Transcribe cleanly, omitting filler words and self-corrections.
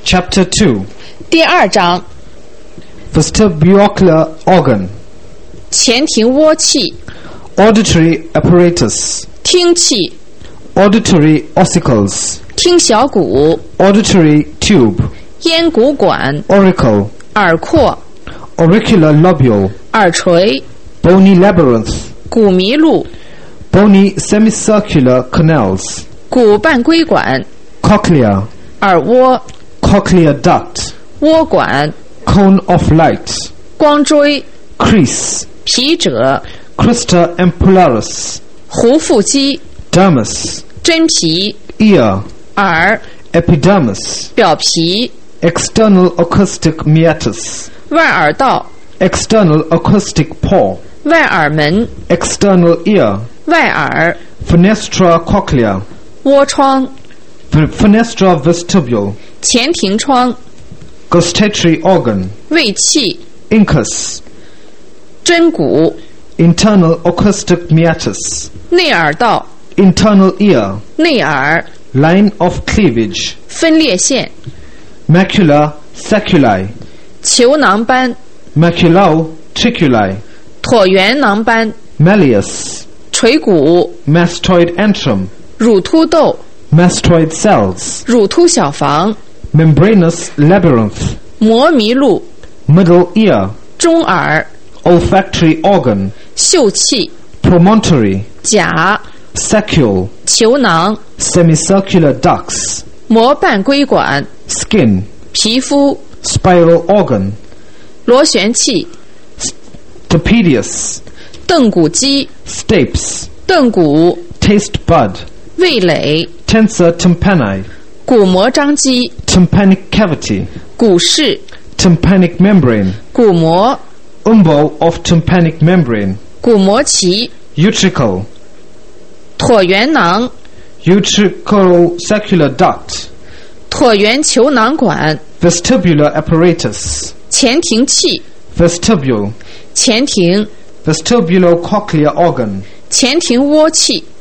Chapter 2. 第2章 Vestibular organ. 前庭窝器 Auditory apparatus. 听器 Auditory ossicles. 听小骨 Auditory tube. 咽鼓管 Auricle. 耳廓 Auricular lobule. 耳垂 Bony labyrinth. 骨麋鹿 Bony semicircular canals. 骨半规管 Cochlea. 耳蜗 Cochlear duct. 窝管 Cone of light. 光锥 Crease. 皮褶 Crista ampullaris. 壶腹肌 Dermis. 真皮 Ear. 耳 Epidermis. 表皮 External acoustic meatus. 外耳道 External acoustic pore. 外耳门 External ear. 外耳 Fenestra cochlea. 窝窗 Fenestra vestibule. 前庭窗 Gustatory organ. 胃气 Incus. 针骨 Internal acoustic meatus. 内耳道 Internal ear. 内耳 Line of cleavage. 分裂线 Macula saculi. 球囊斑 Maculotriculi. 椭圆囊斑 Malleus. 垂骨 Mastoid antrum. 乳突窦 Mastoid cells. 乳突小房 Membranous labyrinth. 膜麋鹿 Middle ear. 中耳 Olfactory organ. 嗅气 Promontory. 甲 Saccule. 球囊 Semicircular ducts. 膜半规管 Skin. 皮肤 Spiral organ. 螺旋器 Stapedius. 镫骨肌 Stapes. 镫骨 Taste bud. 味蕾 Tensor tympani. 骨膜张肌 Tympanic cavity. 骨室 Tympanic membrane. 骨膜 Umbo of tympanic membrane. 骨膜旗 Utricle. 椭圆囊 Utricosaccular duct. 椭圆球囊管 Vestibular apparatus. 前庭器 Vestibule. 前庭 Vestibulocochlear organ. 前庭窝器